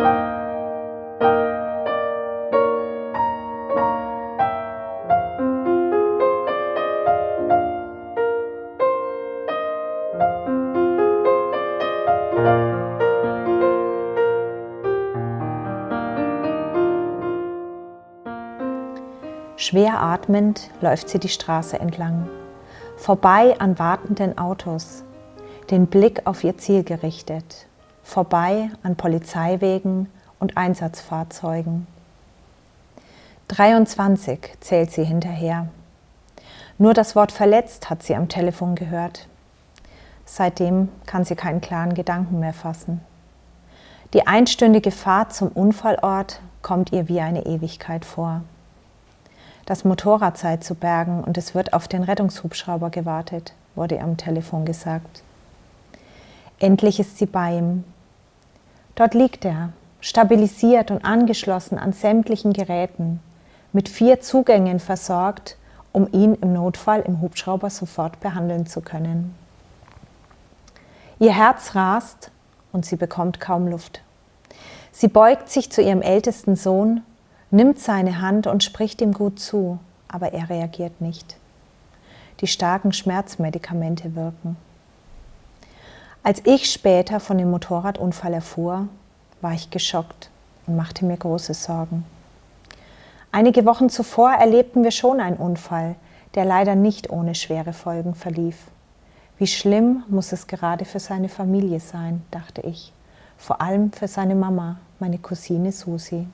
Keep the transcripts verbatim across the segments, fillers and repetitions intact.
Schwer atmend läuft sie die Straße entlang, vorbei an wartenden Autos, den Blick auf ihr Ziel gerichtet, vorbei an Polizeiwegen und Einsatzfahrzeugen. dreiundzwanzig zählt sie hinterher. Nur das Wort verletzt hat sie am Telefon gehört. Seitdem kann sie keinen klaren Gedanken mehr fassen. Die einstündige Fahrt zum Unfallort kommt ihr wie eine Ewigkeit vor. Das Motorrad sei zu bergen und es wird auf den Rettungshubschrauber gewartet, wurde ihr am Telefon gesagt. Endlich ist sie bei ihm. Dort liegt er, stabilisiert und angeschlossen an sämtlichen Geräten, mit vier Zugängen versorgt, um ihn im Notfall im Hubschrauber sofort behandeln zu können. Ihr Herz rast und sie bekommt kaum Luft. Sie beugt sich zu ihrem ältesten Sohn, nimmt seine Hand und spricht ihm gut zu, aber er reagiert nicht. Die starken Schmerzmedikamente wirken. Als ich später von dem Motorradunfall erfuhr, war ich geschockt und machte mir große Sorgen. Einige Wochen zuvor erlebten wir schon einen Unfall, der leider nicht ohne schwere Folgen verlief. Wie schlimm muss es gerade für seine Familie sein, dachte ich. Vor allem für seine Mama, meine Cousine Susi.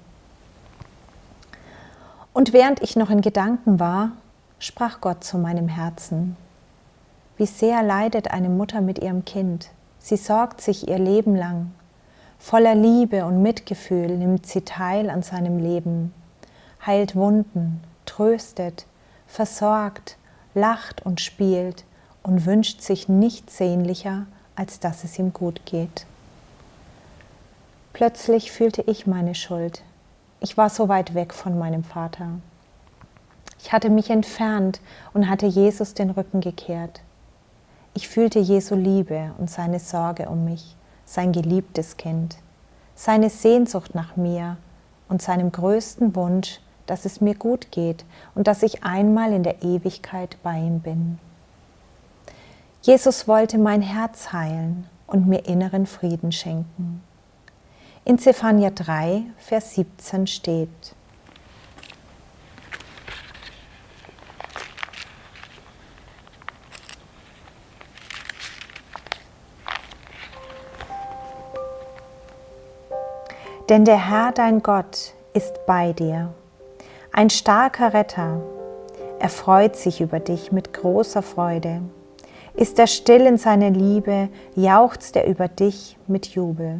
Und während ich noch in Gedanken war, sprach Gott zu meinem Herzen. Wie sehr leidet eine Mutter mit ihrem Kind. Sie sorgt sich ihr Leben lang. Voller Liebe und Mitgefühl nimmt sie teil an seinem Leben, heilt Wunden, tröstet, versorgt, lacht und spielt und wünscht sich nichts sehnlicher, als dass es ihm gut geht. Plötzlich fühlte ich meine Schuld. Ich war so weit weg von meinem Vater. Ich hatte mich entfernt und hatte Jesus den Rücken gekehrt. Ich fühlte Jesu Liebe und seine Sorge um mich, sein geliebtes Kind, seine Sehnsucht nach mir und seinem größten Wunsch, dass es mir gut geht und dass ich einmal in der Ewigkeit bei ihm bin. Jesus wollte mein Herz heilen und mir inneren Frieden schenken. In Zephania drei, Vers siebzehn steht: Denn der Herr, dein Gott, ist bei dir, ein starker Retter. Er freut sich über dich mit großer Freude. Ist er still in seiner Liebe, jauchzt er über dich mit Jubel.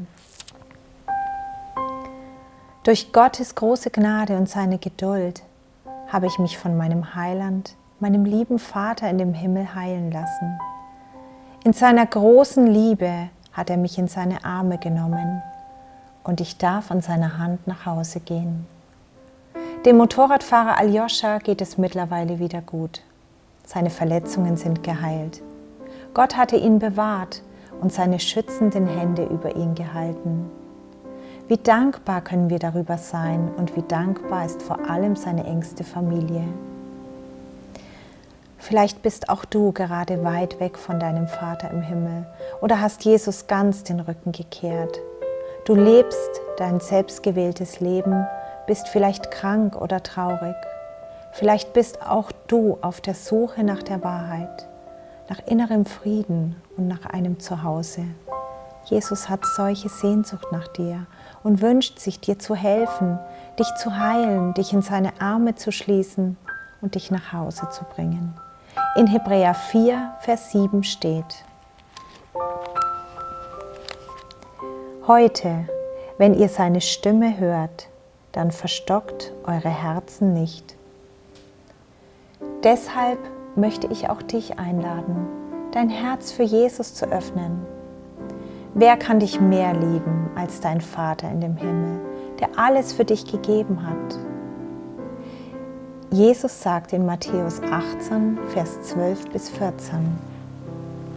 Durch Gottes große Gnade und seine Geduld habe ich mich von meinem Heiland, meinem lieben Vater in dem Himmel heilen lassen. In seiner großen Liebe hat er mich in seine Arme genommen und ich darf an seiner Hand nach Hause gehen. Dem Motorradfahrer Aljoscha geht es mittlerweile wieder gut. Seine Verletzungen sind geheilt. Gott hatte ihn bewahrt und seine schützenden Hände über ihn gehalten. Wie dankbar können wir darüber sein und wie dankbar ist vor allem seine engste Familie. Vielleicht bist auch du gerade weit weg von deinem Vater im Himmel oder hast Jesus ganz den Rücken gekehrt. Du lebst dein selbstgewähltes Leben, bist vielleicht krank oder traurig. Vielleicht bist auch du auf der Suche nach der Wahrheit, nach innerem Frieden und nach einem Zuhause. Jesus hat solche Sehnsucht nach dir und wünscht sich, dir zu helfen, dich zu heilen, dich in seine Arme zu schließen und dich nach Hause zu bringen. In Hebräer vier, Vers sieben steht: Heute, wenn ihr seine Stimme hört, dann verstockt eure Herzen nicht. Deshalb möchte ich auch dich einladen, dein Herz für Jesus zu öffnen. Wer kann dich mehr lieben als dein Vater in dem Himmel, der alles für dich gegeben hat? Jesus sagt in Matthäus achtzehn, Vers zwölf bis vierzehn: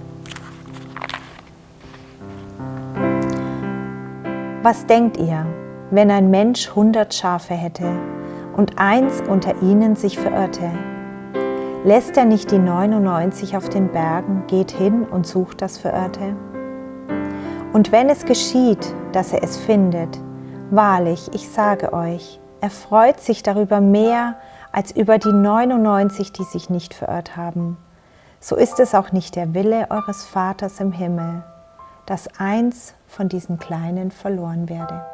Was denkt ihr? wenn ein Mensch hundert Schafe hätte und eins unter ihnen sich verirrte? Lässt er nicht die neunundneunzig auf den Bergen, geht hin und sucht das Verirrte? Und wenn es geschieht, dass er es findet, wahrlich, ich sage euch, er freut sich darüber mehr als über die neunundneunzig, die sich nicht verirrt haben. So ist es auch nicht der Wille eures Vaters im Himmel, dass eins von diesen Kleinen verloren werde.